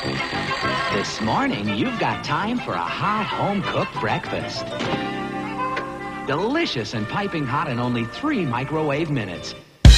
This morning, you've got time for a hot home-cooked breakfast. Delicious and piping hot in only 3 microwave minutes.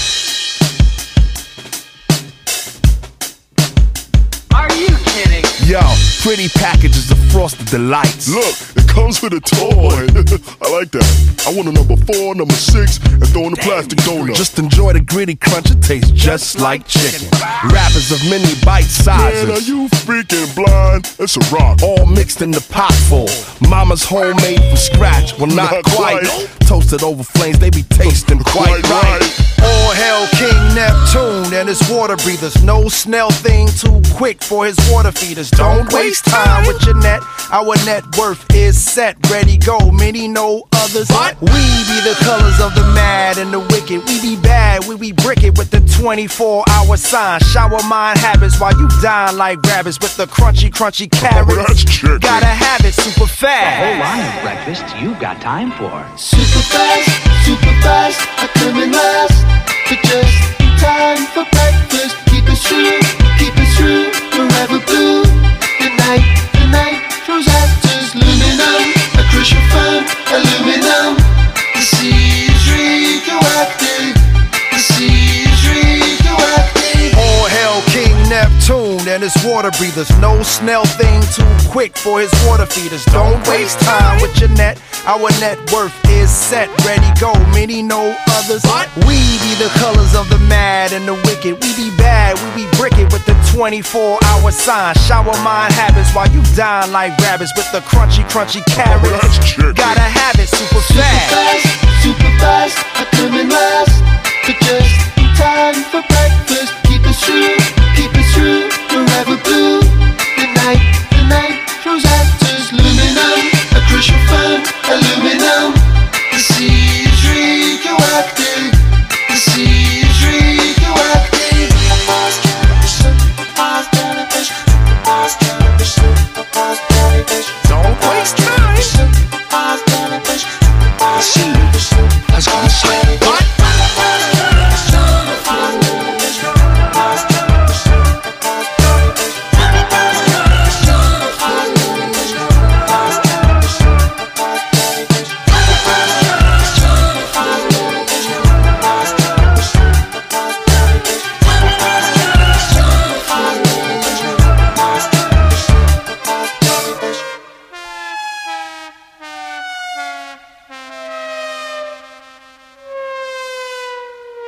Are you kidding? Yo, pretty packages of Frosted Delights. Look, it comes with a toy. I like that. I want a number 4, number 6, and throw in the plastic donut. Just enjoy the gritty crunch, it tastes just like chicken. Wrappers of mini bite sizes. Man, are you freaking blind? It's a rock. All mixed in the pot full. Mama's homemade from scratch. Well, not quite. Toasted over flames, they be tasting quite right. All hail King Neptune and his water breathers. No snail thing too quick for his water feeders. Don't waste time with your net. Our net worth is set, ready, go. Many know others. We be the colors of the mad and the wicked. We be bad, we brick it with the 24-hour sign. Shower mind habits while you dine like rabbits with the crunchy carrots. That's chicken. Gotta have it super fast. A whole line of breakfast you've got time for. Super fast, I come in last. But just in time for breakfast. Keep it true, forever blue. The night throws actors, luminum. A crucial firm, aluminum. The sea is radioactive. The sea is radioactive. All hail King Neptune and his water breathers. No snail thing too quick for his water feeders. Don't waste time with your net. Our net worth is set, ready, go. Many know others. We be the colors of the mad and the wicked. We be bad, we be brick it with the 24-hour sign. Shower mind habits while you dine like rabbits with the crunchy carrots. That's chicken. Gotta have it super fast. Super fast, I come in last. But just in time for breakfast. Keep it true, forever blue.